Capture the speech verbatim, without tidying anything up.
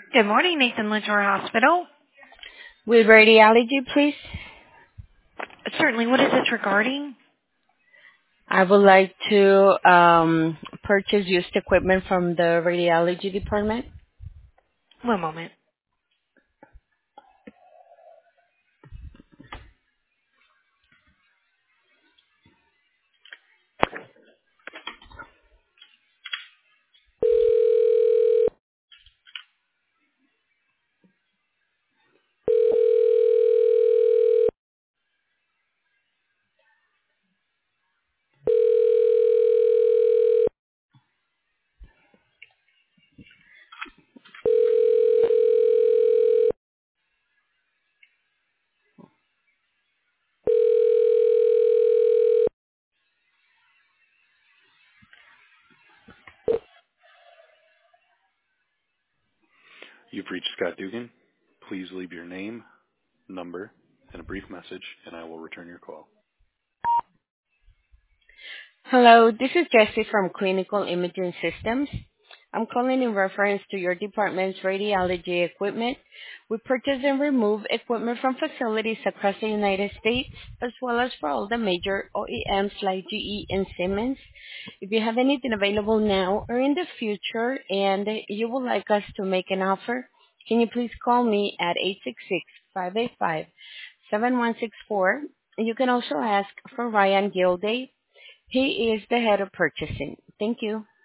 Good morning, Nathan Litter Hospital. With radiology, please. Certainly, what is this regarding? I would like to um, purchase used equipment from the radiology department. One moment. You've reached Scott Dugan. Please leave your name, number, and a brief message, and I will return your call. Hello, this is Jessie from Clinical Imaging Systems. I'm calling in reference to your department's radiology equipment. We purchase and remove equipment from facilities across the United States, as well as for all the major O E Ms like G E and Siemens. If you have anything available now or in the future and you would like us to make an offer, can you please call me at eight six six, five eight five, seven one six four. You can also ask for Ryan Gilday. He is the head of purchasing. Thank you.